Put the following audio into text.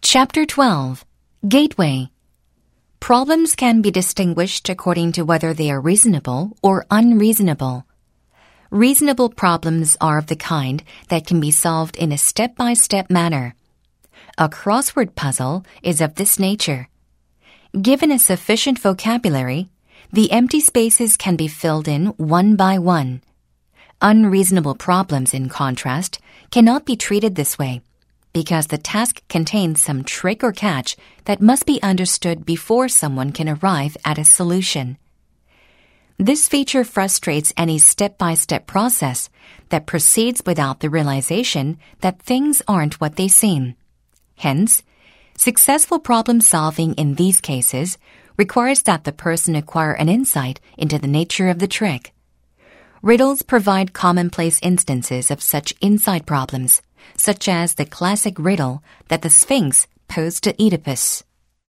Chapter 12. Gateway. Problems can be distinguished according to whether they are reasonable or unreasonable. Reasonable problems are of the kind that can be solved in a step-by-step manner. A crossword puzzle is of this nature. Given a sufficient vocabulary, the empty spaces can be filled in one by one. Unreasonable problems, in contrast, cannot be treated this way, because the task contains some trick or catch that must be understood before someone can arrive at a solution. This feature frustrates any step-by-step process that proceeds without the realization that things aren't what they seem. Hence, successful problem-solving in these cases requires that the person acquire an insight into the nature of the trick. Riddles provide commonplace instances of such insight problems, such as the classic riddle that the Sphinx posed to Oedipus.